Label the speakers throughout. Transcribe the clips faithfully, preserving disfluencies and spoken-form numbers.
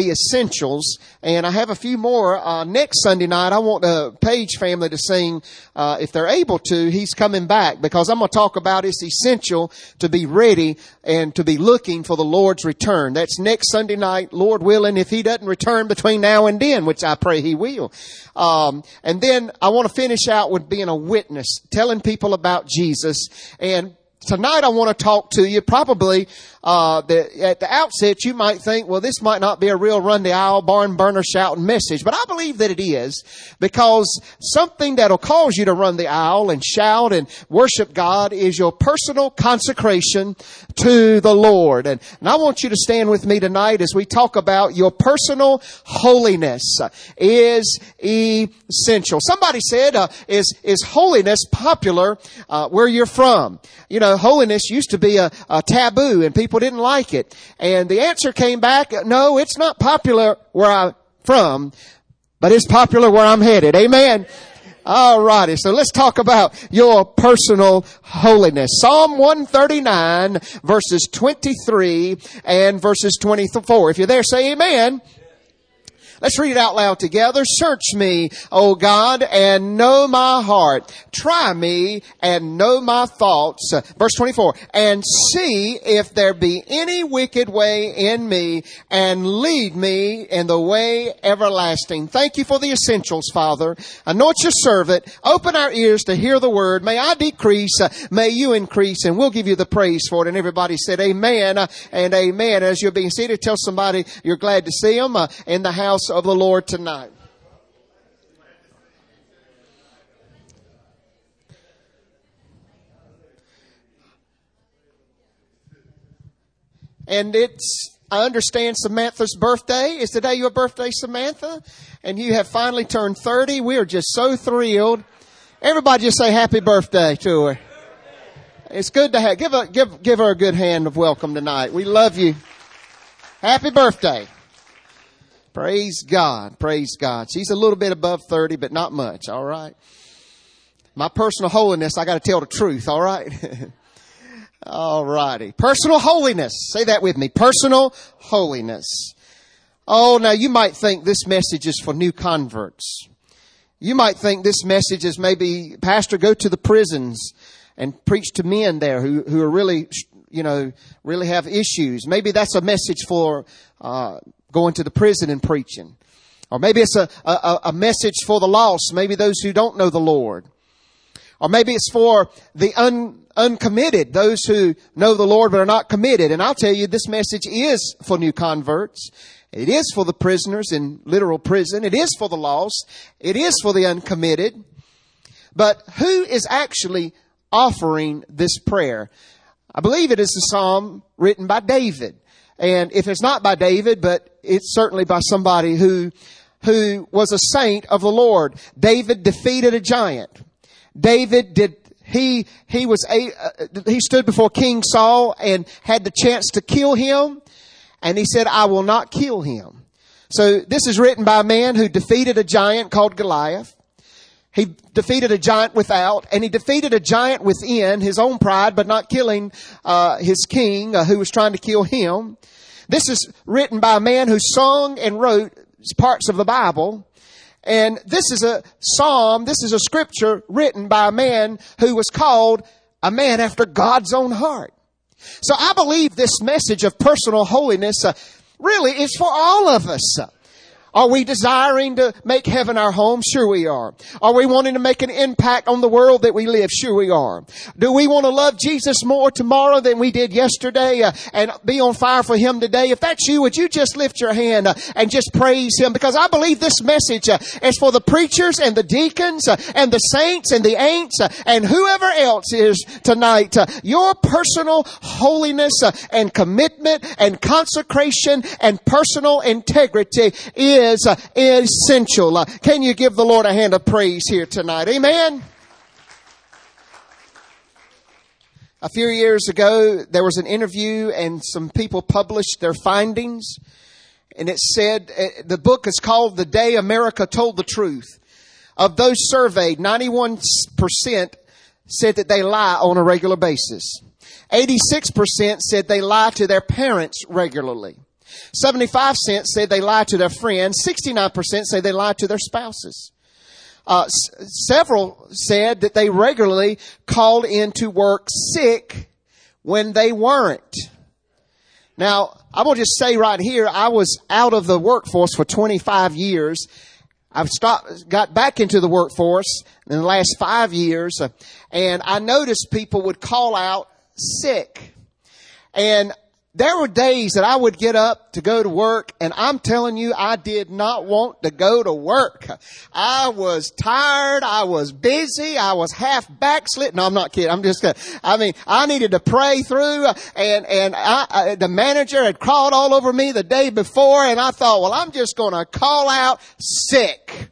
Speaker 1: the essentials. And I have a few more. Uh, next Sunday night, I want the Page family to sing, uh, if they're able to, He's Coming Back, because I'm going to talk about it's essential to be ready and to be looking for the Lord's return. That's next Sunday night, Lord willing, if He doesn't return between now and then, which I pray He will. Um, and then I want to finish out with being a witness, telling people about Jesus. And tonight I want to talk to you probably, uh, the, at the outset you might think, well, this might not be a real run the aisle, barn burner shouting message, but I believe that it is, because something that'll cause you to run the aisle and shout and worship God is your personal consecration to the Lord. And, and I want you to stand with me tonight as we talk about your personal holiness is essential. Somebody said, uh, is, is holiness popular, uh, where you're from? You know, holiness used to be a, a taboo and people didn't like it. And the answer came back, no, it's not popular where I'm from, but it's popular where I'm headed. Amen. All righty. So let's talk about your personal holiness. Psalm one thirty-nine verses twenty-three and verses twenty-four. If you're there, say amen. Let's read it out loud together. Search me, O God, and know my heart. Try me and know my thoughts. Verse twenty-four. And see if there be any wicked way in me, and lead me in the way everlasting. Thank you for the essentials, Father. Anoint your servant. Open our ears to hear the word. May I decrease. May you increase. And we'll give you the praise for it. And everybody said amen and amen. As you're being seated, tell somebody you're glad to see them uh, in the house of the Lord tonight. And it's, I understand Samantha's birthday. Is today your birthday, Samantha? And you have finally turned thirty. We are just so thrilled. Everybody just say happy birthday to her. It's good to have, give her, give, give her a good hand of welcome tonight. We love you. Happy birthday. Praise God. Praise God. She's a little bit above thirty, but not much. All right. My personal holiness, I got to tell the truth. All right. All righty. Personal holiness. Say that with me. Personal holiness. Oh, now you might think this message is for new converts. You might think this message is maybe, Pastor, go to the prisons and preach to men there who, who are really, you know, really have issues. Maybe that's a message for, uh, going to the prison and preaching. Or maybe it's a, a, a message for the lost. Maybe those who don't know the Lord. Or maybe it's for the un, uncommitted, those who know the Lord but are not committed. And I'll tell you, this message is for new converts. It is for the prisoners in literal prison. It is for the lost. It is for the uncommitted. But who is actually offering this prayer? I believe it is the psalm written by David. And if it's not by David, but it's certainly by somebody who, who was a saint of the Lord. David defeated a giant. David did, he, he was a, uh, he stood before King Saul and had the chance to kill him. And he said, I will not kill him. So this is written by a man who defeated a giant called Goliath. He defeated a giant without, and he defeated a giant within, his own pride, but not killing uh his king uh, who was trying to kill him. This is written by a man who sung and wrote parts of the Bible. And this is a psalm, this is a scripture written by a man who was called a man after God's own heart. So I believe this message of personal holiness uh, really is for all of us. Are we desiring to make heaven our home? Sure we are. Are we wanting to make an impact on the world that we live? Sure we are. Do we want to love Jesus more tomorrow than we did yesterday uh, and be on fire for Him today? If that's you, would you just lift your hand uh, and just praise Him? Because I believe this message uh, is for the preachers and the deacons uh, and the saints and the ain'ts uh, and whoever else is tonight. Uh, your personal holiness uh, and commitment and consecration and personal integrity is Is uh, essential. Uh, can you give the Lord a hand of praise here tonight? Amen. A few years ago, there was an interview and some people published their findings. And it said, uh, the book is called The Day America Told the Truth. Of those surveyed, ninety-one percent said that they lie on a regular basis. eighty-six percent said they lie to their parents regularly. seventy-five percent said they lied to their friends. sixty-nine percent say they lied to their spouses. Uh, s- several said that they regularly called into work sick when they weren't. Now, I will just say right here, I was out of the workforce for twenty-five years. I've stopped, got back into the workforce in the last five years, uh, and I noticed people would call out sick. And there were days that I would get up to go to work, and I'm telling you, I did not want to go to work. I was tired. I was busy. I was half backslid. No, I'm not kidding. I'm just gonna, I mean, I needed to pray through, and, and I, I, the manager had crawled all over me the day before, and I thought, well, I'm just going to call out sick.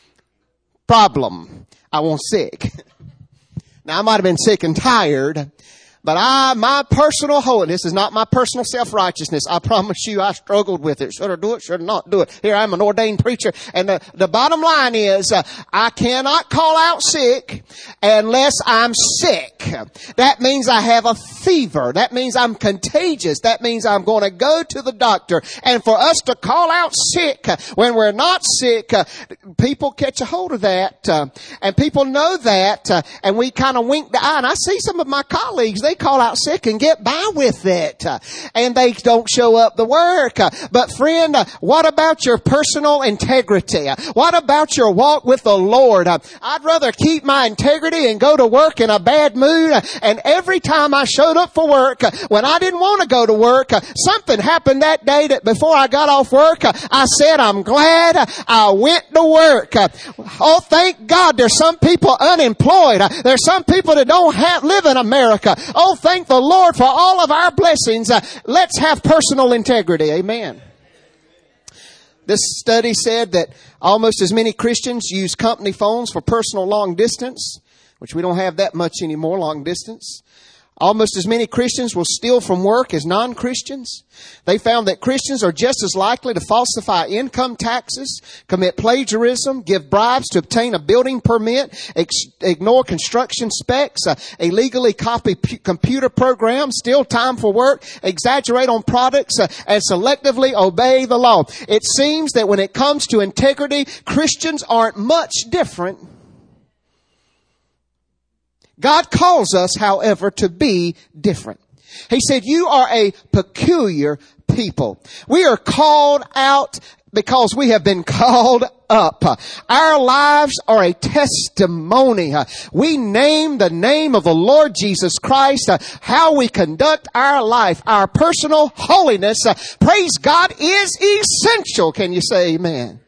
Speaker 1: Problem. I want sick. Now, I might have been sick and tired, but I, my personal holiness is not my personal self-righteousness. I promise you, I struggled with it. Should I do it? Should I not do it? Here, I'm an ordained preacher. And the, the bottom line is, uh, I cannot call out sick unless I'm sick. That means I have a fever. That means I'm contagious. That means I'm going to go to the doctor. And for us to call out sick when we're not sick, uh, people catch a hold of that. Uh, and people know that. Uh, and we kind of wink the eye. And I see some of my colleagues, they call out sick and get by with it. Uh, and they don't show up to work. Uh, but friend, uh, what about your personal integrity? Uh, what about your walk with the Lord? Uh, I'd rather keep my integrity and go to work in a bad mood. Uh, and every time I showed up for work, uh, when I didn't want to go to work, uh, something happened that day that before I got off work, uh, I said, I'm glad uh, I went to work. Uh, oh, thank God there's some people unemployed. Uh, there's some people that don't have, live in America. Oh, thank the Lord for all of our blessings. Uh, let's have personal integrity. Amen. This study said that almost as many Christians use company phones for personal long distance, which we don't have that much anymore, long distance. Almost as many Christians will steal from work as non-Christians. They found that Christians are just as likely to falsify income taxes, commit plagiarism, give bribes to obtain a building permit, ex- ignore construction specs, uh, illegally copy p- computer programs, steal time for work, exaggerate on products, uh, and selectively obey the law. It seems that when it comes to integrity, Christians aren't much different. God calls us, however, to be different. He said, you are a peculiar people. We are called out because we have been called up. Our lives are a testimony. We name the name of the Lord Jesus Christ. How we conduct our life, our personal holiness, praise God, is essential. Can you say amen?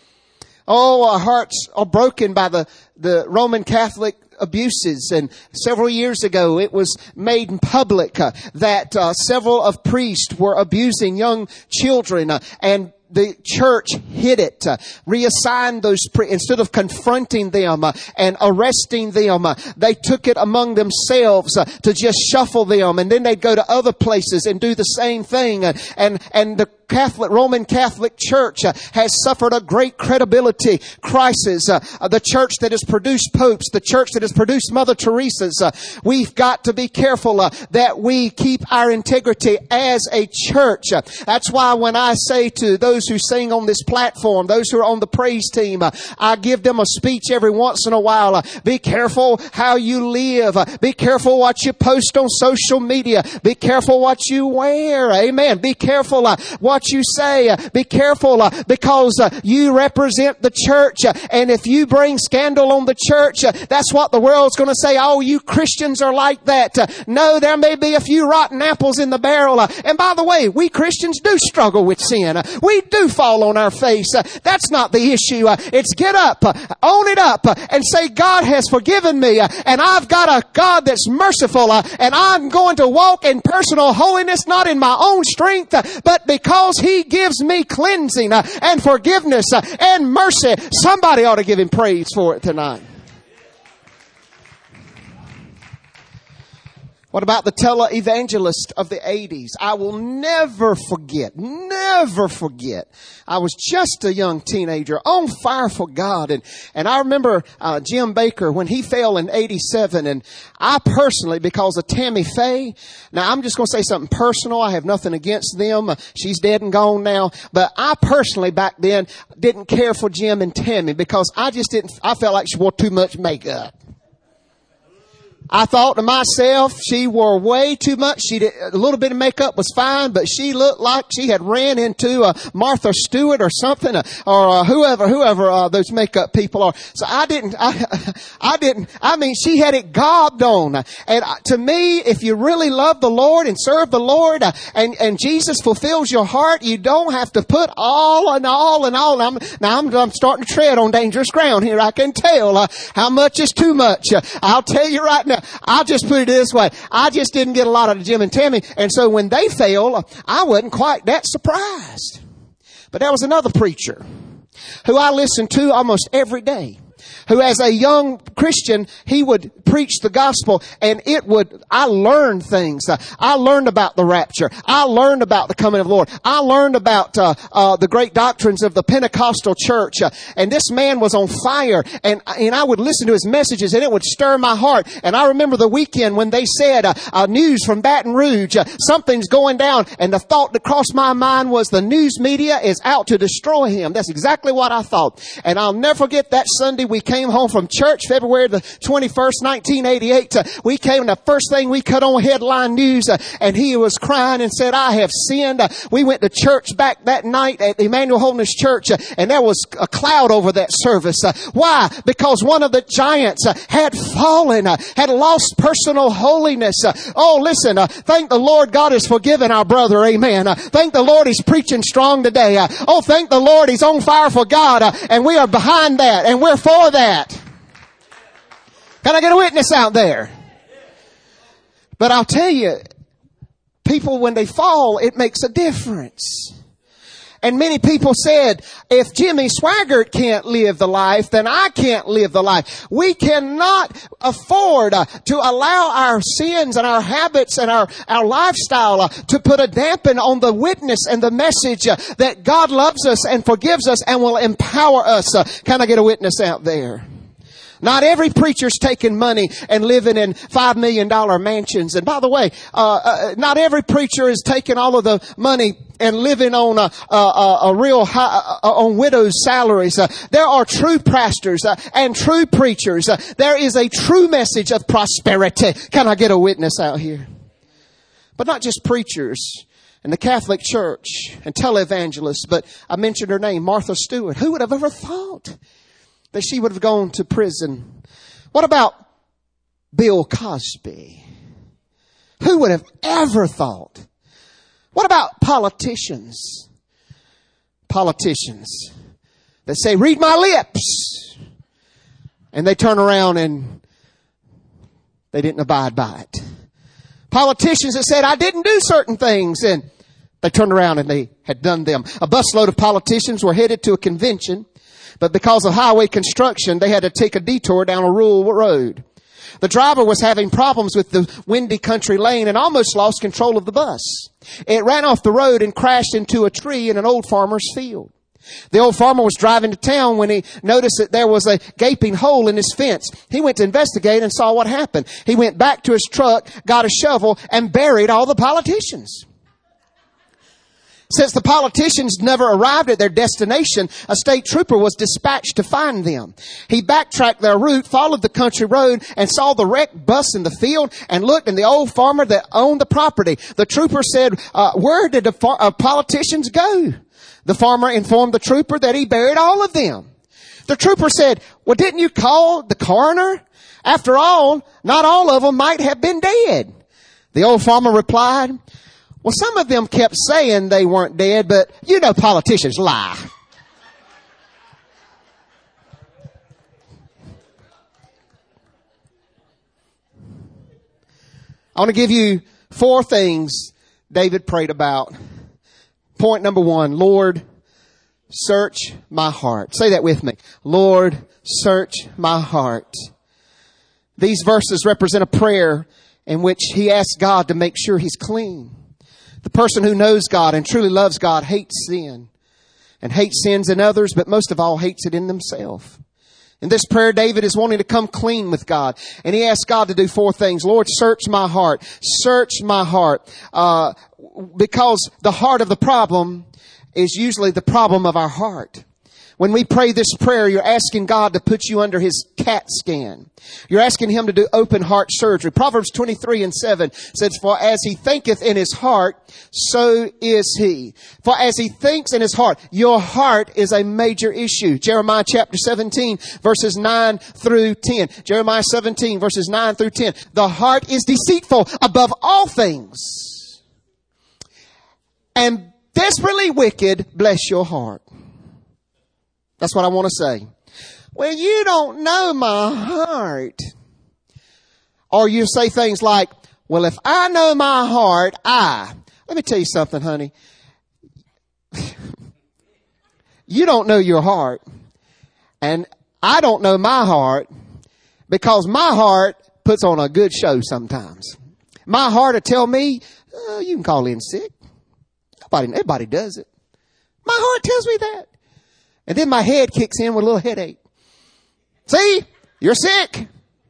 Speaker 1: Oh, our hearts are broken by the, the Roman Catholic abuses, and several years ago it was made public uh, that uh, several of priests were abusing young children, uh, and the church hid it, uh, reassigned those priests. Instead of confronting them uh, and arresting them, uh, they took it among themselves uh, to just shuffle them, and then they'd go to other places and do the same thing. Uh, and and the Catholic, Roman Catholic Church uh, has suffered a great credibility crisis. Uh, uh, the church that has produced popes, the church that has produced Mother Teresa's. Uh, we've got to be careful uh, that we keep our integrity as a church. Uh, that's why when I say to those who sing on this platform, those who are on the praise team, uh, I give them a speech every once in a while. Uh, be careful how you live. Uh, be careful what you post on social media. Be careful what you wear. Amen. Be careful uh, what you say. Uh, be careful uh, because uh, you represent the church. Uh, and if you bring scandal on the church, uh, that's what the world's going to say. Oh, you Christians are like that. Uh, no, there may be a few rotten apples in the barrel. Uh, and by the way, we Christians do struggle with sin. Uh, we do fall on our face. Uh, that's not the issue. Uh, it's get up, uh, own it up, uh, and say, God has forgiven me. Uh, and I've got a God that's merciful. Uh, and I'm going to walk in personal holiness, not in my own strength, uh, but because He gives me cleansing uh, and forgiveness uh, and mercy. Somebody ought to give Him praise for it tonight. What about the televangelist of the eighties? I will never forget, never forget. I was just a young teenager on fire for God. And, and I remember uh, Jim Baker when he fell in eighty-seven. And I personally, because of Tammy Faye, now I'm just going to say something personal. I have nothing against them. Uh, she's dead and gone now. But I personally back then didn't care for Jim and Tammy because I just didn't, I felt like she wore too much makeup. I thought to myself, she wore way too much. She did, a little bit of makeup was fine, but she looked like she had ran into uh, Martha Stewart or something, uh, or uh, whoever, whoever uh, those makeup people are. So I didn't, I, I didn't. I mean, she had it gobbed on. And uh, to me, if you really love the Lord and serve the Lord, uh, and and Jesus fulfills your heart, you don't have to put all and all and all. I'm, now I'm, I'm starting to tread on dangerous ground here. I can tell uh, how much is too much. Uh, I'll tell you right now. I'll just put it this way. I just didn't get a lot out of Jim and Tammy. And so when they failed, I wasn't quite that surprised. But there was another preacher who I listened to almost every day, who as a young Christian, he would preach the gospel and it would, I learned things. I learned about the rapture. I learned about the coming of the Lord. I learned about uh, uh, the great doctrines of the Pentecostal church. Uh, and this man was on fire, and, and I would listen to his messages and it would stir my heart. And I remember the weekend when they said, uh, uh, news from Baton Rouge, uh, something's going down. And the thought that crossed my mind was the news media is out to destroy him. That's exactly what I thought. And I'll never forget that Sunday we came home from church, February the twenty-first, nineteen eighty-eight. Uh, we came, and the first thing we cut on headline news, uh, and he was crying and said, I have sinned. Uh, we went to church back that night at Emmanuel Holiness Church, uh, and there was a cloud over that service. Uh, why? Because one of the giants uh, had fallen, uh, had lost personal holiness. Uh, oh, listen, uh, thank the Lord God has forgiven our brother. Amen. Uh, thank the Lord he's preaching strong today. Uh, oh, thank the Lord he's on fire for God, uh, and we are behind that, and we're for that. Can I get a witness out there? But I'll tell you, people, when they fall, it makes a difference. And many people said, if Jimmy Swaggart can't live the life, then I can't live the life. We cannot afford uh, to allow our sins and our habits and our, our lifestyle uh, to put a dampen on the witness and the message uh, that God loves us and forgives us and will empower us. Uh, can I get a witness out there? Not every preacher's taking money and living in five million dollar mansions. And by the way, uh, uh, not every preacher is taking all of the money and living on a, a, a real high, uh, on widows' salaries. Uh, there are true pastors uh, and true preachers. Uh, there is a true message of prosperity. Can I get a witness out here? But not just preachers and the Catholic Church and televangelists, but I mentioned her name, Martha Stewart. Who would have ever thought that she would have gone to prison? What about Bill Cosby? Who would have ever thought? What about politicians? Politicians that say, read my lips. And they turn around and they didn't abide by it. Politicians that said, I didn't do certain things, and they turned around and they had done them. A busload of politicians were headed to a convention, but because of highway construction, they had to take a detour down a rural road. The driver was having problems with the windy country lane and almost lost control of the bus. It ran off the road and crashed into a tree in an old farmer's field. The old farmer was driving to town when he noticed that there was a gaping hole in his fence. He went to investigate and saw what happened. He went back to his truck, got a shovel, and buried all the politicians. Since the politicians never arrived at their destination, a state trooper was dispatched to find them. He backtracked their route, followed the country road, and saw the wrecked bus in the field, and looked at the old farmer that owned the property. The trooper said, uh, where did the far- uh, politicians go? The farmer informed the trooper that he buried all of them. The trooper said, well, didn't you call the coroner? After all, not all of them might have been dead. The old farmer replied, well, some of them kept saying they weren't dead, but you know politicians lie. I want to give you four things David prayed about. Point number one, Lord, search my heart. Say that with me. Lord, search my heart. These verses represent a prayer in which he asks God to make sure he's clean. The person who knows God and truly loves God hates sin, and hates sins in others, but most of all hates it in themselves. In this prayer, David is wanting to come clean with God. And he asks God to do four things. Lord, search my heart. Search my heart. Uh, because the heart of the problem is usually the problem of our heart. When we pray this prayer, you're asking God to put you under his CAT scan. You're asking him to do open heart surgery. Proverbs twenty-three and seven says, for as he thinketh in his heart, so is he. For as he thinks in his heart, your heart is a major issue. Jeremiah chapter seventeen, verses nine through ten. Jeremiah seventeen, verses nine through ten. The heart is deceitful above all things, and desperately wicked. Bless your heart. That's what I want to say. Well, you don't know my heart. Or you say things like, well, if I know my heart, I. Let me tell you something, honey. You don't know your heart. And I don't know my heart, because my heart puts on a good show sometimes. My heart will tell me, oh, you can call in sick. Nobody, everybody does it. My heart tells me that. And then my head kicks in with a little headache. See, you're sick.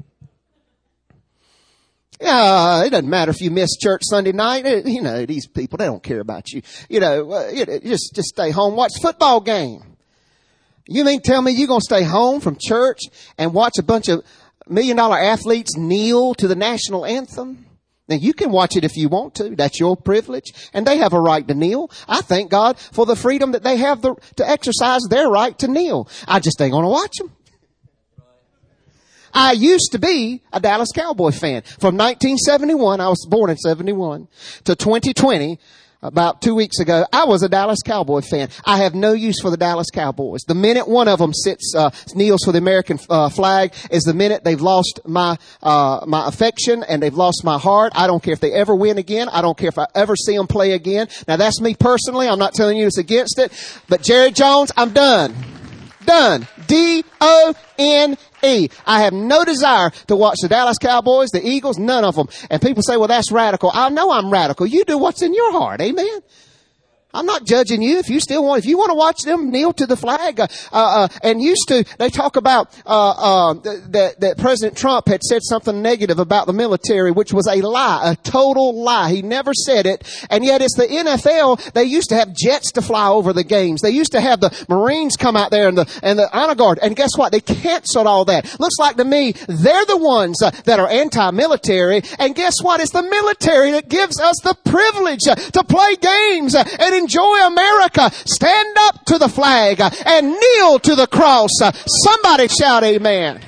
Speaker 1: Yeah, it doesn't matter if you miss church Sunday night. You know, these people, they don't care about you. You know, uh, just, just stay home, watch the football game. You mean tell me you're going to stay home from church and watch a bunch of million dollar athletes kneel to the national anthem? Now, you can watch it if you want to. That's your privilege. And they have a right to kneel. I thank God for the freedom that they have the, to exercise their right to kneel. I just ain't going to watch them. I used to be a Dallas Cowboy fan. From nineteen seventy-one, I was born in seventy-one, to twenty twenty, about two weeks ago, I was a Dallas Cowboy fan. I have no use for the Dallas Cowboys. The minute one of them sits, uh, kneels for the American uh, flag is the minute they've lost my, uh, my affection and they've lost my heart. I don't care if they ever win again. I don't care if I ever see them play again. Now that's me personally. I'm not telling you it's against it. But Jerry Jones, I'm done. Done. D O N E. I have no desire to watch the Dallas Cowboys, the Eagles, none of them. And people say, well, that's radical. I know I'm radical. You do what's in your heart. Amen. I'm not judging you. If you still want, if you want to watch them kneel to the flag, uh, uh, and used to, they talk about, uh, uh, that, that President Trump had said something negative about the military, which was a lie, a total lie. He never said it. And yet it's the N F L. They used to have jets to fly over the games. They used to have the Marines come out there and the, and the honor guard. And guess what? They canceled all that. Looks like to me, they're the ones uh, that are anti-military. And guess what? It's the military that gives us the privilege uh, to play games uh, and enjoy America. Stand up to the flag uh, and kneel to the cross. Uh, somebody shout amen.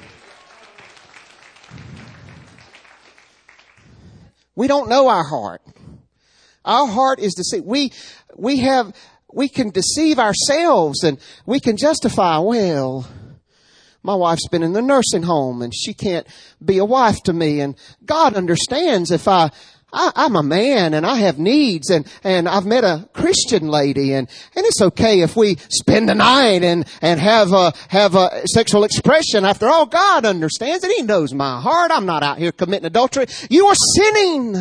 Speaker 1: We don't know our heart. Our heart is deceived. We, we have, we can deceive ourselves and we can justify, well, my wife's been in the nursing home and she can't be a wife to me. And God understands if I, I, I'm a man and I have needs and, and I've met a Christian lady and, and it's okay if we spend the night and, and have a, have a sexual expression. After all, God understands and He knows my heart. I'm not out here committing adultery. You are sinning.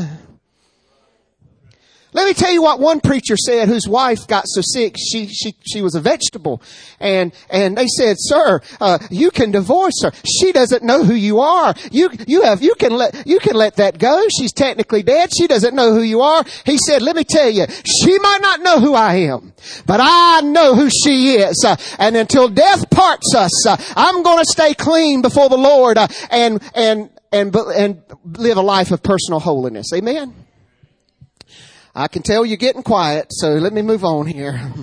Speaker 1: Let me tell you what one preacher said whose wife got so sick, she, she, she was a vegetable. And, and they said, sir, uh, you can divorce her. She doesn't know who you are. You, you have, you can let, you can let that go. She's technically dead. She doesn't know who you are. He said, let me tell you, she might not know who I am, but I know who she is. Uh, and until death parts us, uh, I'm going to stay clean before the Lord, uh, and, and, and, and live a life of personal holiness. Amen. I can tell you're getting quiet, so let me move on here.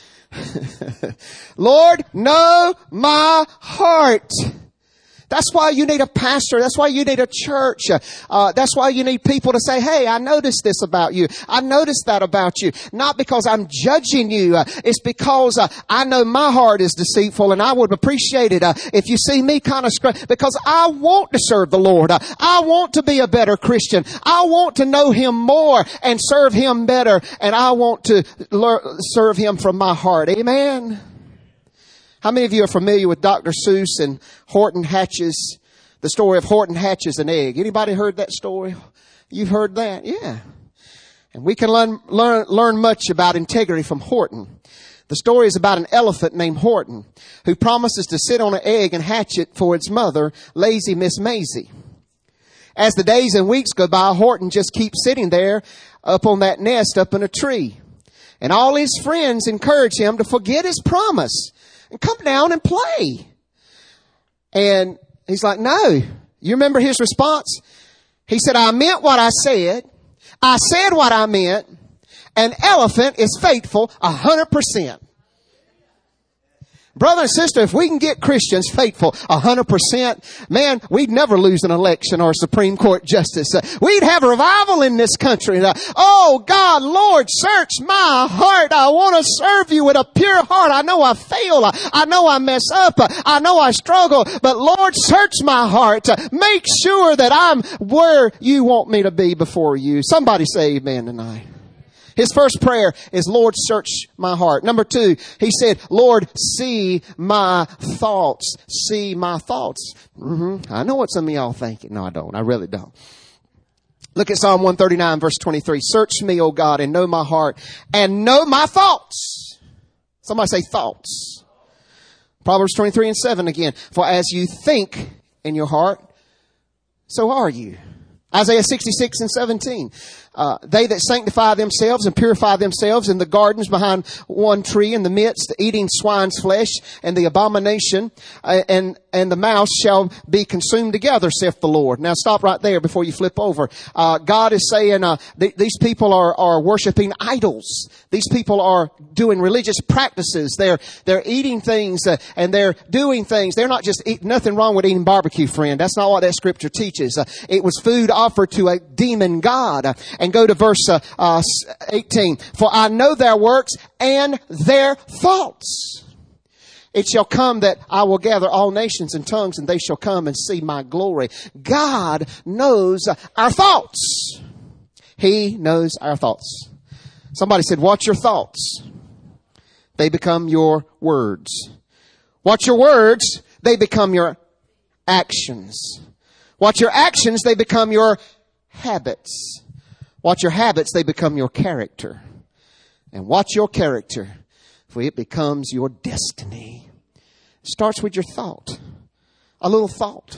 Speaker 1: Lord, know my heart. That's why you need a pastor. That's why you need a church. Uh, that's why you need people to say, hey, I noticed this about you. I noticed that about you. Not because I'm judging you. Uh, it's because uh, I know my heart is deceitful and I would appreciate it uh, if you see me kind of scr- because I want to serve the Lord. Uh, I want to be a better Christian. I want to know Him more and serve Him better. And I want to learn, serve Him from my heart. Amen. How many of you are familiar with Doctor Seuss and Horton Hatch's The story of Horton hatches an egg. Anybody heard that story? You've heard that? Yeah. And we can learn, learn, learn much about integrity from Horton. The story is about an elephant named Horton who promises to sit on an egg and hatch it for its mother, lazy Miss Maisie. As the days and weeks go by, Horton just keeps sitting there up on that nest up in a tree. And all his friends encourage him to forget his promise and come down and play. And he's like, no. You remember his response? He said, I meant what I said. I said what I meant. An elephant is faithful a hundred percent. Brother and sister, if we can get Christians faithful a hundred percent, man, we'd never lose an election or a Supreme Court justice. Uh, we'd have a revival in this country. Uh, oh God, Lord, search my heart. I want to serve you with a pure heart. I know I fail. Uh, I know I mess up. Uh, I know I struggle. But Lord, search my heart. Uh, make sure that I'm where you want me to be before you. Somebody say amen tonight. His first prayer is, Lord, search my heart. Number two, he said, Lord, see my thoughts. See my thoughts. Mm-hmm. I know what some of y'all thinking. No, I don't. I really don't. Look at Psalm one thirty-nine, verse twenty-three. Search me, O God, and know my heart, and know my thoughts. Somebody say thoughts. Proverbs twenty-three and seven again. For as you think in your heart, so are you. Isaiah sixty-six and seventeen. Uh, they that sanctify themselves and purify themselves in the gardens behind one tree in the midst, eating swine's flesh and the abomination, uh, and, and the mouse shall be consumed together, saith the Lord. Now stop right there before you flip over. Uh, God is saying, uh, th- these people are, are worshiping idols. These people are doing religious practices. They're, they're eating things, uh, and they're doing things. They're not just eating, nothing wrong with eating barbecue, friend. That's not what that scripture teaches. Uh, it was food offered to a demon god. Uh, and go to verse uh, uh, eighteen. For I know their works and their thoughts. It shall come that I will gather all nations and tongues, and they shall come and see my glory. God knows our thoughts. He knows our thoughts. Somebody said, watch your thoughts. They become your words. Watch your words. They become your actions. Watch your actions. They become your habits. Watch your habits, they become your character. And watch your character, for it becomes your destiny. It starts with your thought. A little thought.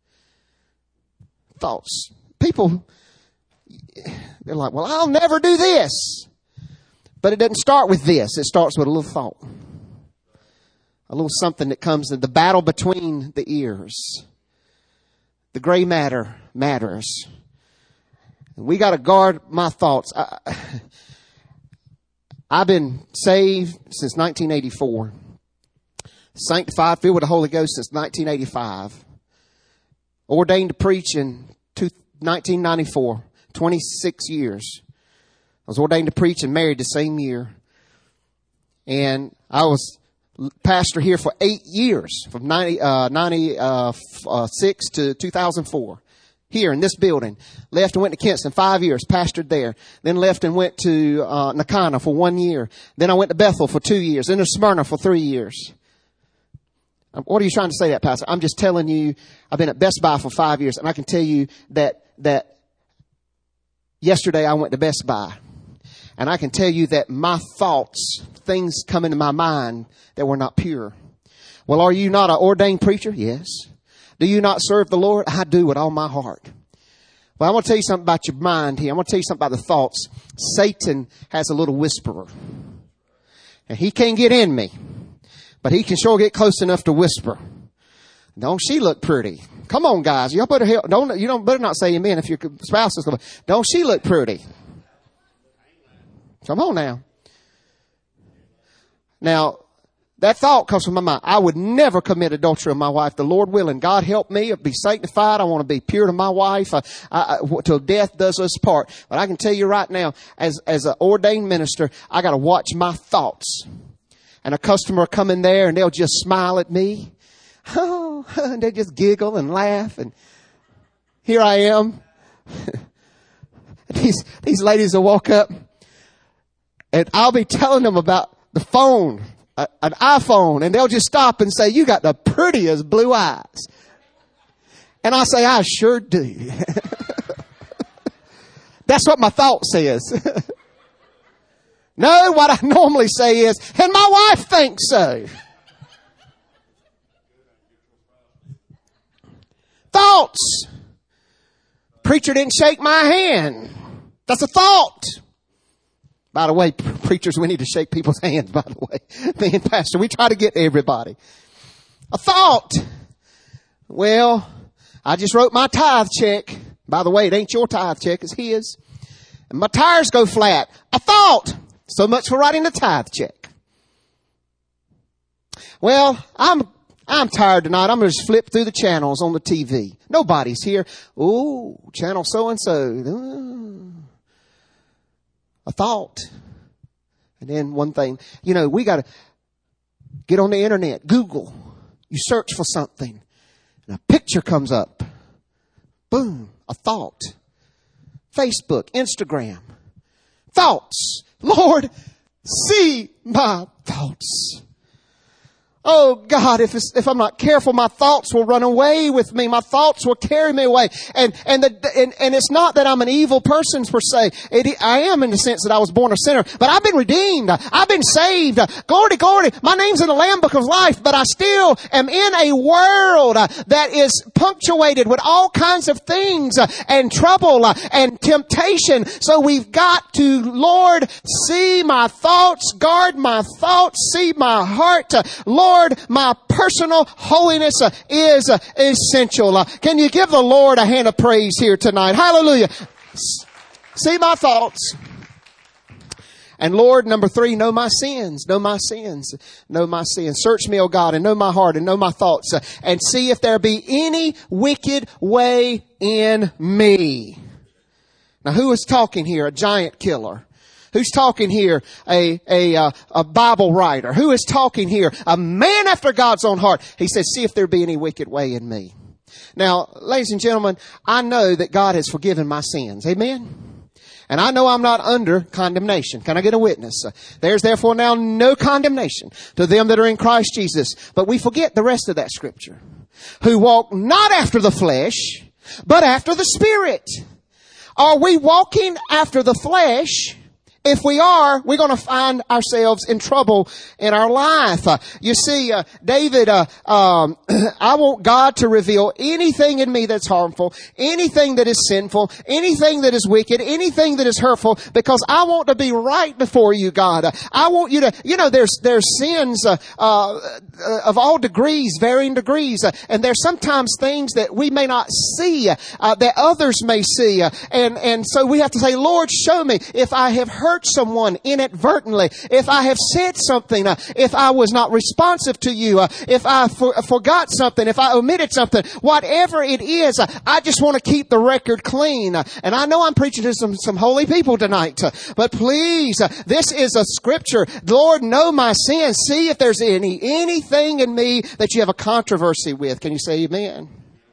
Speaker 1: Thoughts. People, they're like, well, I'll never do this. But it doesn't start with this. It starts with a little thought. A little something that comes in the battle between the ears. The gray matter matters. We got to guard my thoughts. I, I've been saved since nineteen eighty-four. Sanctified, filled with the Holy Ghost since nineteen eighty-five. Ordained to preach in nineteen ninety-four. twenty-six years. I was ordained to preach and married the same year. And I was pastor here for eight years, from ninety-six to two thousand four. Here in this building. Left and went to Kinston, five years, pastored there. Then left and went to uh, Nakana for one year. Then I went to Bethel for two years. Then to Smyrna for three years. What are you trying to say that, Pastor? I'm just telling you, I've been at Best Buy for five years, and I can tell you that that yesterday I went to Best Buy. And I can tell you that my thoughts, things come into my mind that were not pure. Well, are you not an ordained preacher? Yes. Do you not serve the Lord? I do with all my heart. Well, I want to tell you something about your mind here. I want to tell you something about the thoughts. Satan has a little whisperer. And he can't get in me. But he can sure get close enough to whisper. Don't she look pretty? Come on, guys. Y'all better help. Don't, you don't better not say amen if your spouse is going to. Don't she look pretty? Come on now. Now, that thought comes from my mind. I would never commit adultery with my wife. The Lord willing. God help me. I'll be sanctified. I want to be pure to my wife. I, I, I, till death does us part. But I can tell you right now, as, as an ordained minister, I got to watch my thoughts. And a customer come in there and they'll just smile at me. Oh, and they just giggle and laugh. And here I am. these, these ladies will walk up and I'll be telling them about the phone. An iPhone, and they'll just stop and say, you got the prettiest blue eyes. And I say, I sure do. That's what my thought says. No, what I normally say is, and my wife thinks so. Thoughts. Preacher didn't shake my hand. That's a thought. By the way, preachers, we need to shake people's hands, by the way. Me and Pastor, we try to get to everybody. A thought. Well, I just wrote my tithe check. By the way, it ain't your tithe check, it's his. And my tires go flat. A thought. So much for writing the tithe check. Well, I'm I'm tired tonight. I'm going to just flip through the channels on the T V. Nobody's here. Ooh, channel so-and-so. A thought. And then one thing, you know, we got to get on the internet, Google. You search for something, and a picture comes up. Boom, a thought. Facebook, Instagram. Thoughts. Lord, see my thoughts. Oh God, if it's, if I'm not careful, my thoughts will run away with me. My thoughts will carry me away. And, and the, and, and it's not that I'm an evil person per se. It, I am in the sense that I was born a sinner, but I've been redeemed. I've been saved. Glory, glory. My name's in the Lamb Book of Life, but I still am in a world that is punctuated with all kinds of things and trouble and temptation. So we've got to, Lord, see my thoughts, guard my thoughts, see my heart. Lord, my personal holiness uh, is uh, essential. Uh, can you give the Lord a hand of praise here tonight? Hallelujah. S- see my thoughts. And Lord, number three, know my sins. Know my sins. Know my sins. Search me, O God, and know my heart and know my thoughts. Uh, and see if there be any wicked way in me. Now, who is talking here? A giant killer. Who's talking here? A, a, uh, a Bible writer. Who is talking here? A man after God's own heart. He says, see if there be any wicked way in me. Now, ladies and gentlemen, I know that God has forgiven my sins. Amen? And I know I'm not under condemnation. Can I get a witness? There's therefore now no condemnation to them that are in Christ Jesus. But we forget the rest of that scripture. Who walk not after the flesh, but after the Spirit. Are we walking after the flesh? If we are, we're going to find ourselves in trouble in our life. Uh, you see, uh, David, uh, um, I want God to reveal anything in me that's harmful, anything that is sinful, anything that is wicked, anything that is hurtful, because I want to be right before you, God. Uh, I want you to, you know, there's, there's sins, uh, uh, of all degrees, varying degrees, uh, and there's sometimes things that we may not see, uh, that others may see, uh, and, and so we have to say, Lord, show me if I have hurt someone inadvertently, if I have said something, uh, if I was not responsive to you, uh, if I for, uh, forgot something, if I omitted something, whatever it is, uh, I just want to keep the record clean. Uh, and I know I'm preaching to some, some holy people tonight, uh, but please, uh, this is a scripture. Lord, know my sins. See if there's any, anything in me that you have a controversy with. Can you say amen?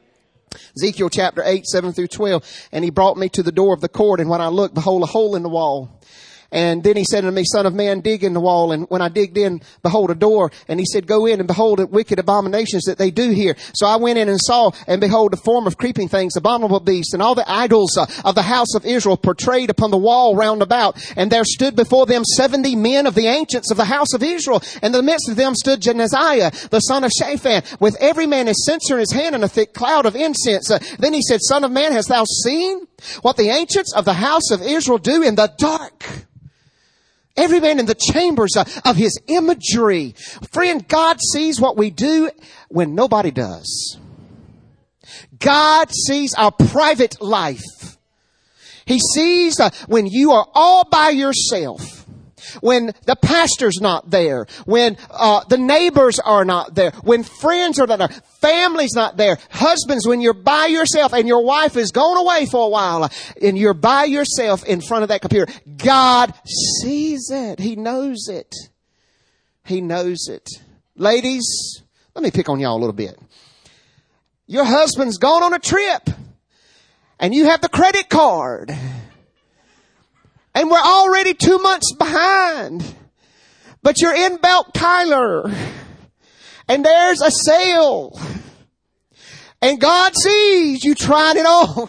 Speaker 1: Ezekiel chapter eight, seven through twelve. And he brought me to the door of the court, and when I looked, behold, a hole in the wall. And then he said unto me, Son of man, dig in the wall. And when I digged in, behold, a door. And he said, Go in and behold the wicked abominations that they do here. So I went in and saw, and behold, a form of creeping things, abominable beasts, and all the idols uh, of the house of Israel portrayed upon the wall round about. And there stood before them seventy men of the ancients of the house of Israel. And in the midst of them stood Jehaziah, the son of Shaphan, with every man his censer in his hand and a thick cloud of incense. Uh, then he said, Son of man, hast thou seen what the ancients of the house of Israel do in the dark? Every man in the chambers of his imagery. Friend, God sees what we do when nobody does. God sees our private life. He sees uh, when you are all by yourself. When the pastor's not there, when uh, the neighbors are not there, when friends are not there, family's not there, husbands, when you're by yourself and your wife has gone away for a while and you're by yourself in front of that computer, God sees it. He knows it. He knows it. Ladies, let me pick on y'all a little bit. Your husband's gone on a trip and you have the credit card. And we're already two months behind. But you're in Belt Tyler. And there's a sale. And God sees you trying it on.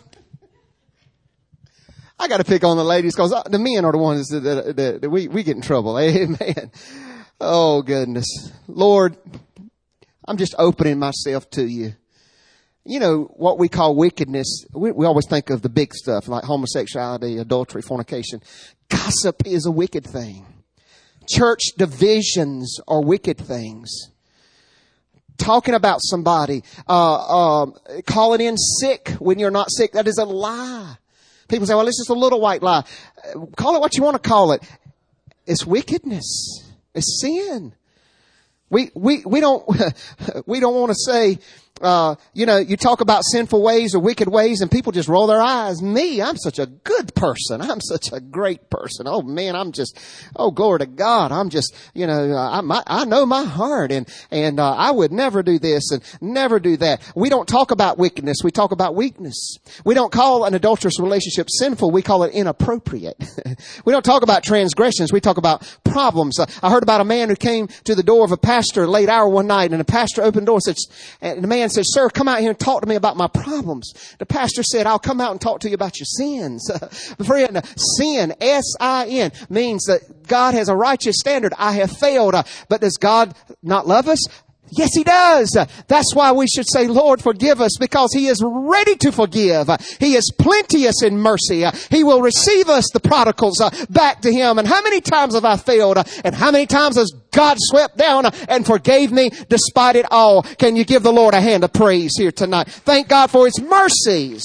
Speaker 1: I got to pick on the ladies because the men are the ones that, that, that, that we, we get in trouble. Amen. Oh, goodness. Lord, I'm just opening myself to you. You know, what we call wickedness, we, we always think of the big stuff like homosexuality, adultery, fornication. Gossip is a wicked thing. Church divisions are wicked things. Talking about somebody, uh, uh, calling in sick when you're not sick, that is a lie. People say, well, it's just a little white lie. Call it what you want to call it. It's wickedness. It's sin. We, we, we don't, we don't want to say, uh, you know, you talk about sinful ways or wicked ways and people just roll their eyes. Me, I'm such a good person. I'm such a great person. Oh man, I'm just, oh glory to God. I'm just, you know, I, my, I know my heart and, and, uh, I would never do this and never do that. We don't talk about wickedness. We talk about weakness. We don't call an adulterous relationship sinful. We call it inappropriate. We don't talk about transgressions. We talk about problems. Uh, I heard about a man who came to the door of a pastor late hour one night and the pastor opened the door and said, and the man said, sir, come out here and talk to me about my problems. The pastor said, I'll come out and talk to you about your sins. Uh, friend, sin, S I N, means that God has a righteous standard. I have failed. Uh, but does God not love us? Yes, He does. Uh, that's why we should say, Lord, forgive us, because He is ready to forgive. Uh, he is plenteous in mercy. Uh, he will receive us, the prodigals, uh, back to Him. And how many times have I failed? Uh, and how many times has God swept down uh, and forgave me despite it all? Can you give the Lord a hand of praise here tonight? Thank God for His mercies.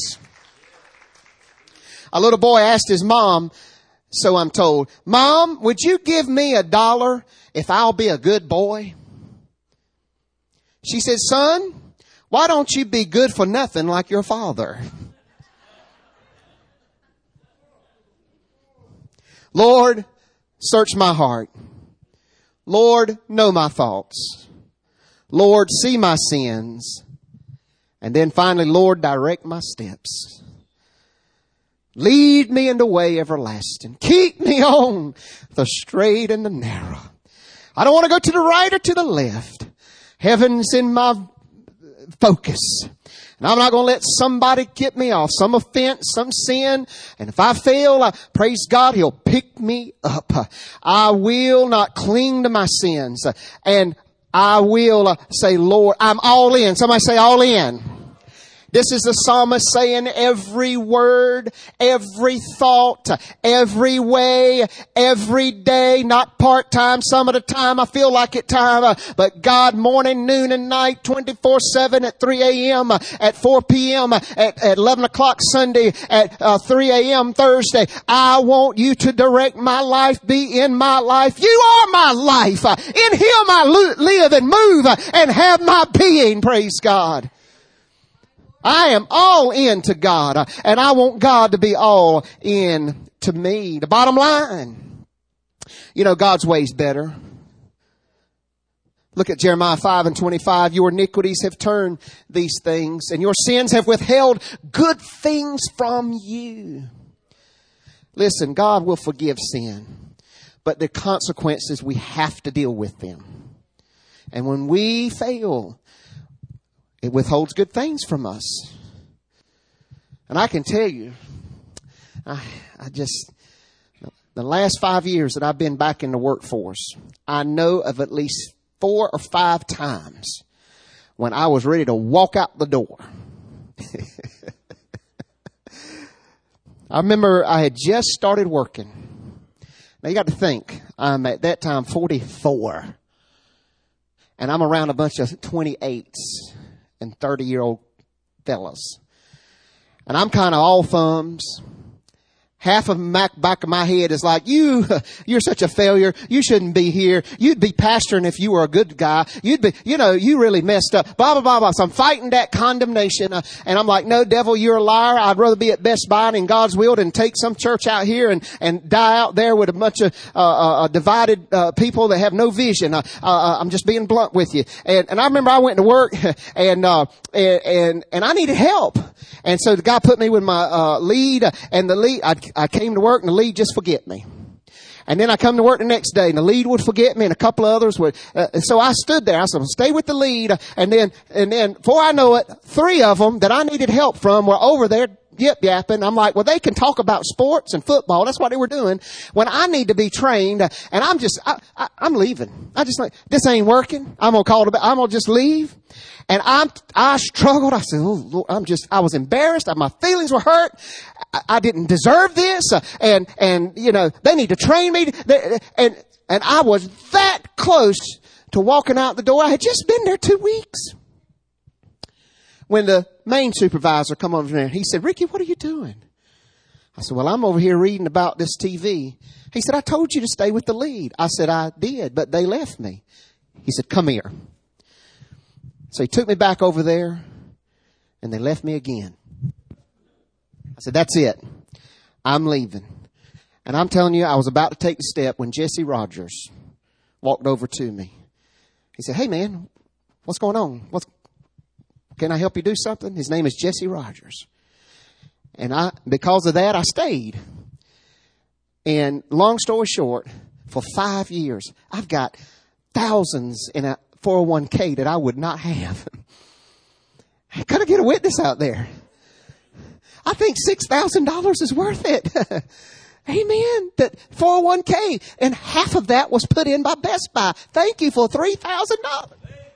Speaker 1: A little boy asked his mom, so I'm told, Mom, would you give me a dollar if I'll be a good boy? She said, son, why don't you be good for nothing like your father? Lord, search my heart. Lord, know my thoughts. Lord, see my sins. And then finally, Lord, direct my steps. Lead me in the way everlasting. Keep me on the straight and the narrow. I don't want to go to the right or to the left. Heaven's in my focus. And I'm not going to let somebody get me off. Some offense, some sin. And if I fail, I praise God, He'll pick me up. I will not cling to my sins. And I will say, Lord, I'm all in. Somebody say all in. This is the psalmist saying every word, every thought, every way, every day, not part-time, some of the time I feel like it time, but God morning, noon and night, twenty-four seven at three a.m., at four p.m., at, at eleven o'clock Sunday, at uh, three a.m. Thursday. I want you to direct my life, be in my life. You are my life. In Him I live and move and have my being, praise God. I am all in to God, uh, and I want God to be all in to me. The bottom line, you know, God's way's better. Look at Jeremiah five and twenty-five. Your iniquities have turned these things, and your sins have withheld good things from you. Listen, God will forgive sin, but the consequences, we have to deal with them. And when we fail, it withholds good things from us. And I can tell you, I, I just, the last five years that I've been back in the workforce, I know of at least four or five times when I was ready to walk out the door. I remember I had just started working. Now you got to think, I'm at that time forty-four. And I'm around a bunch of twenty-eights. And thirty-year-old fellas. And I'm kind of all thumbs. Half of the back of my head is like, you, you're such a failure. You shouldn't be here. You'd be pastoring if you were a good guy. You'd be, you know, you really messed up. Blah, blah, blah, blah. So I'm fighting that condemnation. Uh, and I'm like, no, devil, you're a liar. I'd rather be at Best Buy and in God's will than take some church out here and, and die out there with a bunch of, uh, uh divided, uh, people that have no vision. Uh, uh, I'm just being blunt with you. And, and I remember I went to work and, uh, and, and, and I needed help. And so the guy put me with my, uh, lead and the lead, I, I came to work and the lead just forget me. And then I come to work the next day and the lead would forget me and a couple of others would. Uh, and so I stood there. I said, well, stay with the lead. And then, and then before I know it, three of them that I needed help from were over there yip yapping. I'm like, well, they can talk about sports and football. That's what they were doing. When I need to be trained, and I'm just, I, I, I'm leaving. I just like, this ain't working. I'm gonna call it. I'm gonna just leave. And I'm, I struggled. I said, oh, Lord, I'm just, I was embarrassed. My feelings were hurt. I, I didn't deserve this. Uh, and, and, you know, they need to train me. They, and, and I was that close to walking out the door. I had just been there two weeks. When the main supervisor come over there, he said, Ricky, what are you doing? I said, well, I'm over here reading about this T V. He said, I told you to stay with the lead. I said, I did, but they left me. He said, come here. So he took me back over there and they left me again. I said, that's it. I'm leaving. And I'm telling you, I was about to take the step when Jesse Rogers walked over to me. He said, hey man, what's going on? What's Can I help you do something? His name is Jesse Rogers. And I, because of that, I stayed. And long story short, for five years, I've got thousands in a four oh one k that I would not have. Could I get a witness out there? I think six thousand dollars is worth it. Amen. That four oh one k, and half of that was put in by Best Buy. Thank you for three thousand dollars.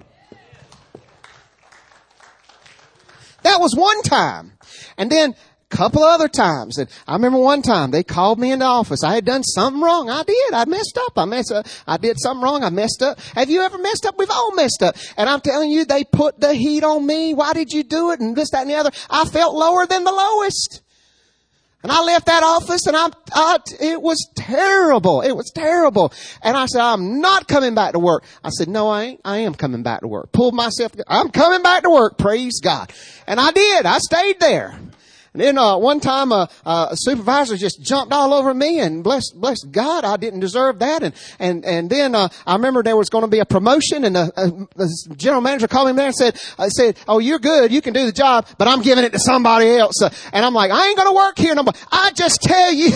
Speaker 1: That was one time. And then a couple of other times. And I remember one time they called me in the office. I had done something wrong. I did. I messed up. I messed up. I did something wrong. I messed up. Have you ever messed up? We've all messed up. And I'm telling you, they put the heat on me. Why did you do it? And this, that, and the other. I felt lower than the lowest. And I left that office and I'm, I, it was terrible. It was terrible. And I said, I'm not coming back to work. I said, no, I ain't. I am coming back to work. Pulled myself together. I'm coming back to work. Praise God. And I did. I stayed there. And then, uh, one time, uh, uh, a supervisor just jumped all over me and bless, bless God, I didn't deserve that. And, and, and then, uh, I remember there was going to be a promotion and the, uh, the general manager called me there and said, uh, said, oh, you're good. You can do the job, but I'm giving it to somebody else. Uh, and I'm like, I ain't going to work here no more. I just tell you.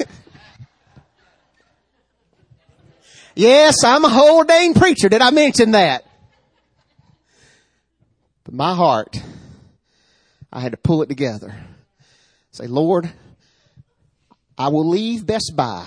Speaker 1: Yes, I'm a whole ordained preacher. Did I mention that? But my heart, I had to pull it together. Say, Lord, I will leave Best Buy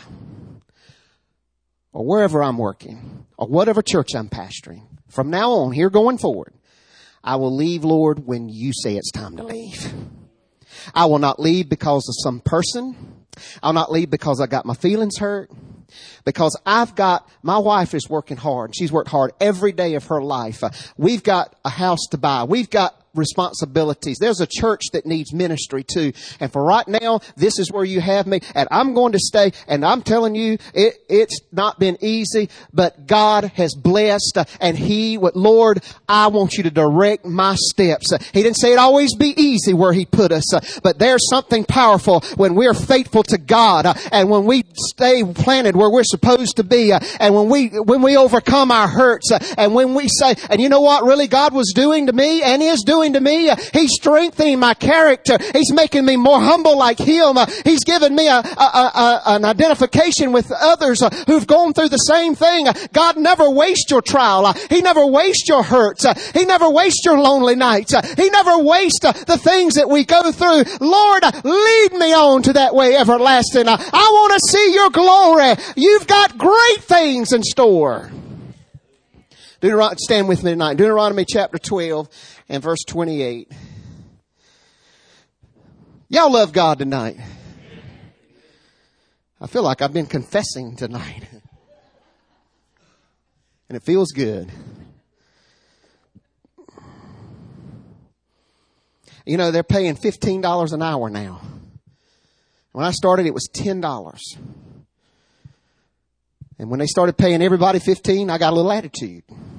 Speaker 1: or wherever I'm working or whatever church I'm pastoring. From now on, here going forward, I will leave, Lord, when you say it's time to leave. I will not leave because of some person. I'll not leave because I got my feelings hurt. Because I've got, my wife is working hard. She's worked hard every day of her life. Uh, we've got a house to buy. We've got responsibilities. There's a church that needs ministry too. And for right now, this is where you have me. And I'm going to stay. And I'm telling you, it, it's not been easy, but God has blessed. Uh, and He, what, Lord, I want you to direct my steps. Uh, he didn't say it always be easy where He put us. Uh, but there's something powerful when we're faithful to God. Uh, and when we stay planted where we're supposed to be. Uh, and when we, when we overcome our hurts. Uh, and when we say, and you know what really God was doing to me and is doing to me? Uh, he's strengthening my character. He's making me more humble like Him. Uh, he's given me a, a, a, an identification with others uh, who've gone through the same thing. Uh, God never wastes your trial. Uh, he never wastes your hurts. Uh, he never wastes your lonely nights. Uh, he never wastes uh, the things that we go through. Lord, uh, lead me on to that way everlasting. Uh, I want to see your glory. You've got great things in store. Deuteronomy, stand with me tonight. Deuteronomy chapter twelve and verse twenty-eight. Y'all love God tonight. I feel like I've been confessing tonight. And it feels good. You know, they're paying fifteen dollars an hour now. When I started, it was ten dollars. And when they started paying everybody fifteen, I got a little attitude.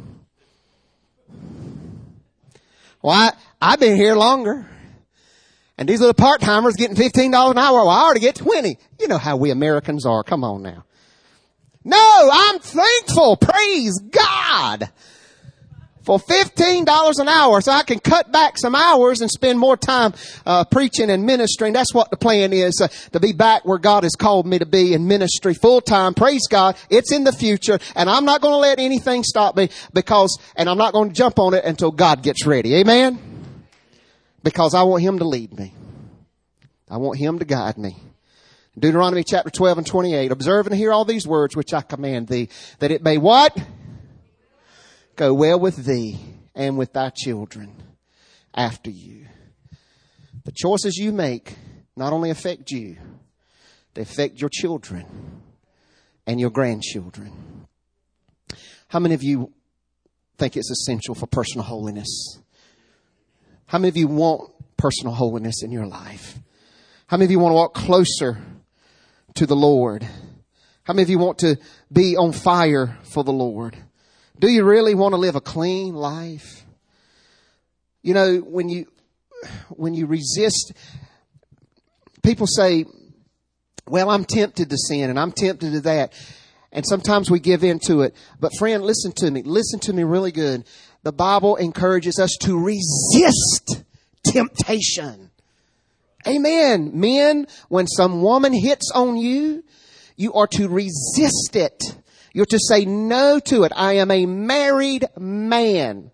Speaker 1: Well, I, I've been here longer. And these little part-timers getting fifteen dollars an hour. Well, I already get twenty. You know how we Americans are. Come on now. No, I'm thankful. Praise God. for fifteen dollars an hour, so I can cut back some hours and spend more time uh, preaching and ministering. That's what the plan is, uh, to be back where God has called me to be in ministry full time. Praise God. It's in the future, and I'm not going to let anything stop me because, and I'm not going to jump on it until God gets ready. Amen? Because I want Him to lead me. I want Him to guide me. Deuteronomy chapter twelve and twenty-eight. Observe and hear all these words which I command thee, that it may what? Go well with thee and with thy children after you. The choices you make not only affect you, they affect your children and your grandchildren. How many of you think it's essential for personal holiness? How many of you want personal holiness in your life? How many of you want to walk closer to the Lord? How many of you want to be on fire for the Lord? Do you really want to live a clean life? You know, when you, when you resist, people say, well, I'm tempted to sin and I'm tempted to that. And sometimes we give in to it. But friend, listen to me. Listen to me really good. The Bible encourages us to resist temptation. Amen. Men, when some woman hits on you, you are to resist it. You're to say no to it. I am a married man.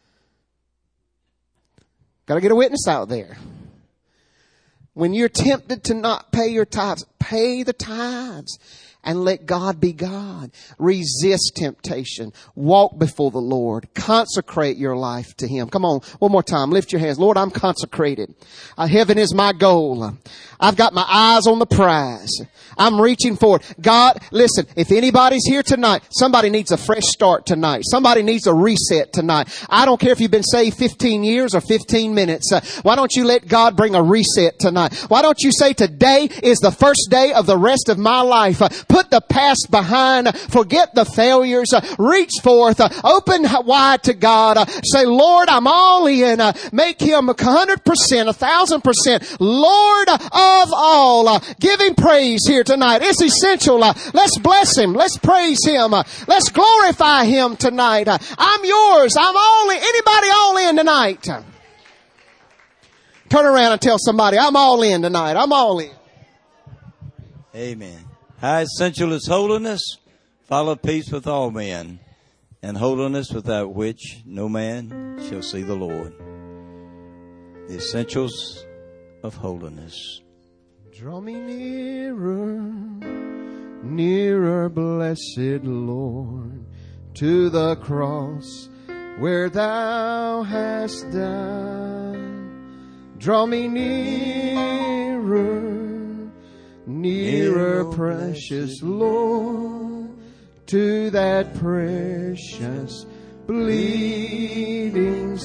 Speaker 1: Got to get a witness out there. When you're tempted to not pay your tithes, pay the tithes. And let God be God. Resist temptation. Walk before the Lord. Consecrate your life to Him. Come on, one more time. Lift your hands. Lord, I'm consecrated. Uh, heaven is my goal. I've got my eyes on the prize. I'm reaching for it. God, listen, if anybody's here tonight, somebody needs a fresh start tonight. Somebody needs a reset tonight. I don't care if you've been saved fifteen years or fifteen minutes. Uh, why don't you let God bring a reset tonight? Why don't you say today is the first day of the rest of my life? Uh, Put the past behind. Forget the failures. Uh, reach forth. Uh, open wide to God. Uh, say, Lord, I'm all in. Uh, make Him a hundred percent, a thousand percent, Lord of all. Uh, give Him praise here tonight. It's essential. Uh, let's bless Him. Let's praise Him. Uh, let's glorify Him tonight. Uh, I'm yours. I'm all in. Anybody all in tonight? Uh, turn around and tell somebody, I'm all in tonight. I'm all in.
Speaker 2: Amen. How essential is holiness? Follow peace with all men, and holiness without which no man shall see the Lord. The essentials of holiness.
Speaker 1: Draw me nearer, nearer, blessed Lord, to the cross where Thou hast died. Draw me nearer, nearer, precious Lord, to that precious bleeding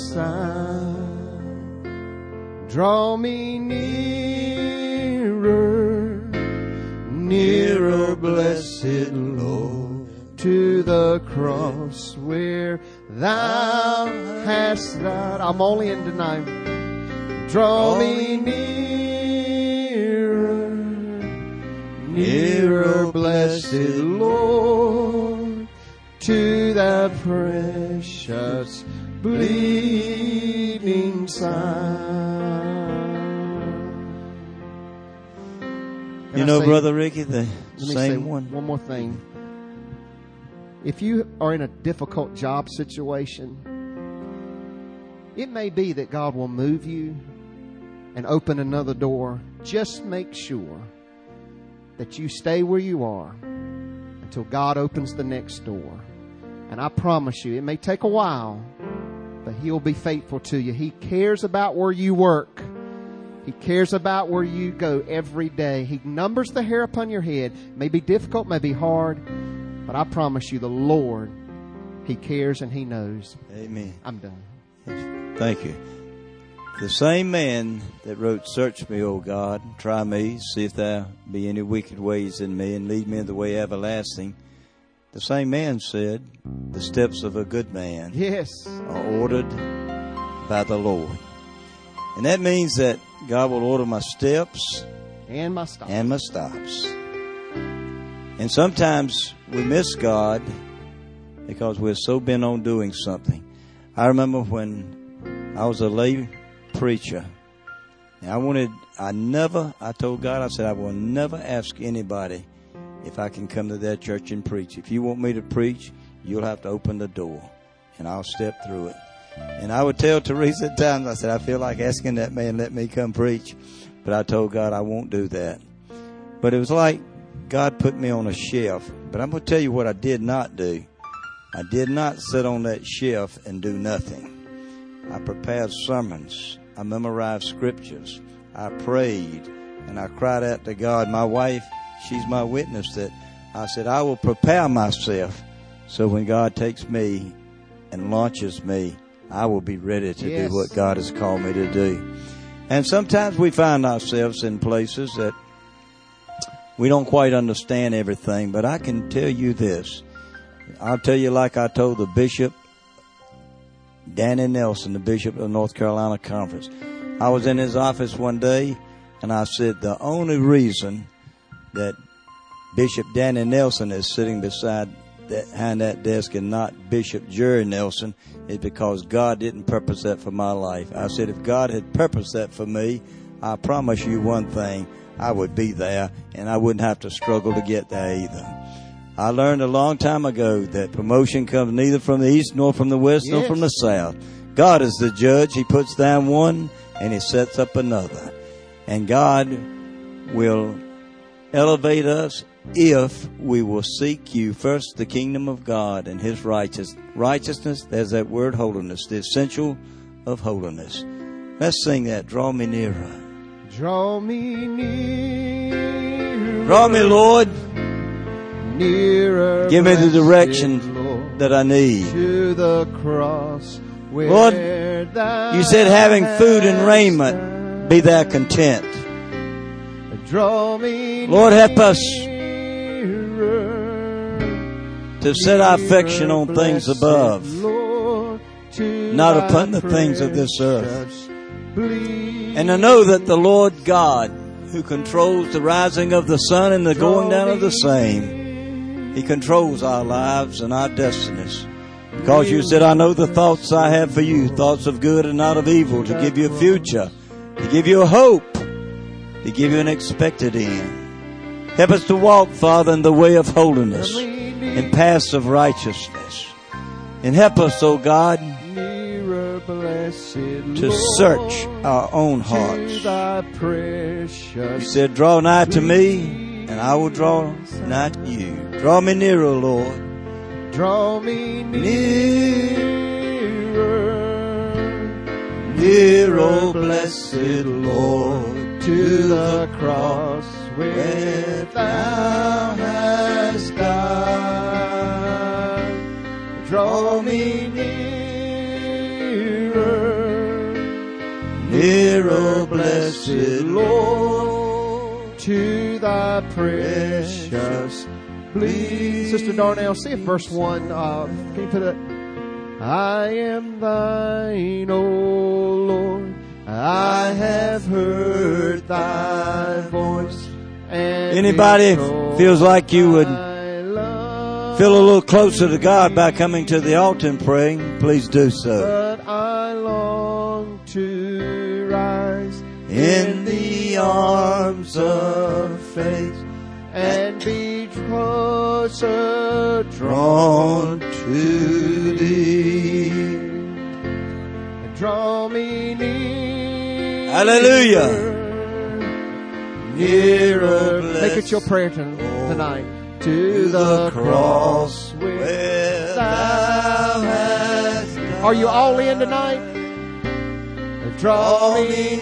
Speaker 1: side. Draw me nearer, nearer, blessed Lord, to the cross where Thou hast died. I'm only in tonight. Draw me nearer, nearer, blessed Lord, to that precious bleeding side.
Speaker 2: You know, Brother Ricky, the same one.
Speaker 1: One more thing. If you are in a difficult job situation, it may be that God will move you and open another door. Just make sure that you stay where you are until God opens the next door. And I promise you, it may take a while, but He'll be faithful to you. He cares about where you work. He cares about where you go every day. He numbers the hair upon your head. It may be difficult, may be hard, but I promise you, the Lord, He cares and He knows.
Speaker 2: Amen.
Speaker 1: I'm done.
Speaker 2: Thank you. The same man that wrote, "Search me, O God, try me, see if there be any wicked ways in me, and lead me in the way everlasting." The same man said, "The steps of a good man
Speaker 1: yes.
Speaker 2: are ordered by the Lord." And that means that God will order my steps
Speaker 1: and my stops.
Speaker 2: And my stops. And sometimes we miss God because we're so bent on doing something. I remember when I was a lay preacher, and I wanted, I never, I told God, I said, I will never ask anybody if I can come to their church and preach. If you want me to preach, you'll have to open the door, and I'll step through it. And I would tell Teresa at times, I said, I feel like asking that man, let me come preach. But I told God I won't do that. But it was like God put me on a shelf. But I'm going to tell you what I did not do. I did not sit on that shelf and do nothing. I prepared sermons. I memorized scriptures. I prayed. And I cried out to God. My wife, she's my witness that I said, I will prepare myself so when God takes me and launches me, I will be ready to yes. do what God has called me to do. And sometimes we find ourselves in places that we don't quite understand everything. But I can tell you this. I'll tell you like I told the Bishop, Danny Nelson, the Bishop of the North Carolina Conference. I was in his office one day, and I said, the only reason that Bishop Danny Nelson is sitting beside that, behind that desk and not Bishop Jerry Nelson is because God didn't purpose that for my life. I said, if God had purposed that for me, I promise you one thing, I would be there, and I wouldn't have to struggle to get there either. I learned a long time ago that promotion comes neither from the east nor from the west yes. nor from the south. God is the judge. He puts down one and He sets up another. And God will elevate us if we will seek you first, the kingdom of God and His righteous righteousness. There's that word holiness, the essential of holiness. Let's sing that. Draw me nearer.
Speaker 1: Draw me nearer.
Speaker 2: Draw me, Lord.
Speaker 1: Nearer.
Speaker 2: Give me the direction Lord, that I need.
Speaker 1: To the cross.
Speaker 2: Lord, you said having food and raiment, be thou content.
Speaker 1: Draw me
Speaker 2: Lord, help us to set our affection on things above, not upon the things of this earth. And to know that the Lord God, who controls the rising of the sun and the going down of the same, He controls our lives and our destinies. Because you said, I know the thoughts I have for you, thoughts of good and not of evil, to give you a future, to give you a hope, to give you an expected end. Help us to walk, Father, in the way of holiness, in paths of righteousness. And help us, O God, to search our own hearts. You said, draw nigh to me, and I will draw nigh to you. Draw me nearer, Lord.
Speaker 1: Draw me nearer,
Speaker 2: near, O blessed Lord,
Speaker 1: to the cross
Speaker 2: where Thou hast died.
Speaker 1: Draw me nearer,
Speaker 2: near, O blessed Lord,
Speaker 1: to Thy precious. Please, Sister Darnell, see if verse one, uh, can you put it? I am thine, O Lord, I have heard Thy voice. And
Speaker 2: anybody feels like you would feel a little closer to God by coming to the altar and praying, please do so.
Speaker 1: But I long to rise
Speaker 2: in the arms of faith
Speaker 1: and be closer
Speaker 2: drawn to Thee.
Speaker 1: Draw me near.
Speaker 2: Hallelujah. Nearer,
Speaker 1: make it your prayer tonight. To the cross where Thou hast died. Are you all in tonight? Draw me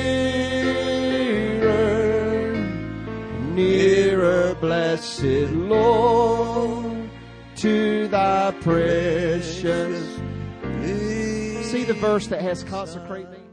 Speaker 1: nearer, nearer, blessed Lord, to Thy precious. See the verse that has consecrate me?